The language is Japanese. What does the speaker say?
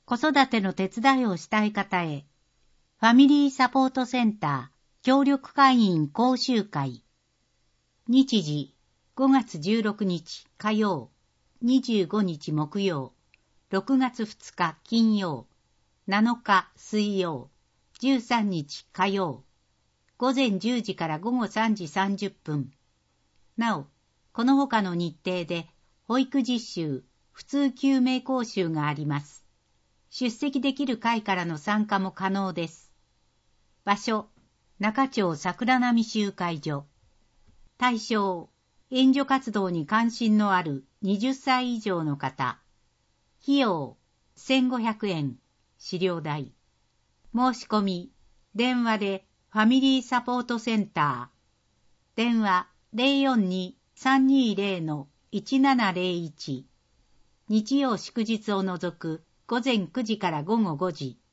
子育ての手伝いをしたい方へ、ファミリーサポートセンター協力会員講習会。日時、5月16日火曜、25日木曜、6月2日金曜、7日水曜、13日火曜、午前10時から午後3時30分。なお、この他の日程で保育実習、普通救命講習があります。出席できる会からの参加も可能です。場所、中町桜並集会所。対象、援助活動に関心のある20歳以上の方。費用、1500円、資料代。申し込み、電話でファミリーサポートセンター。電話 042-320-1701。日曜祝日を除く午前9時から午後5時。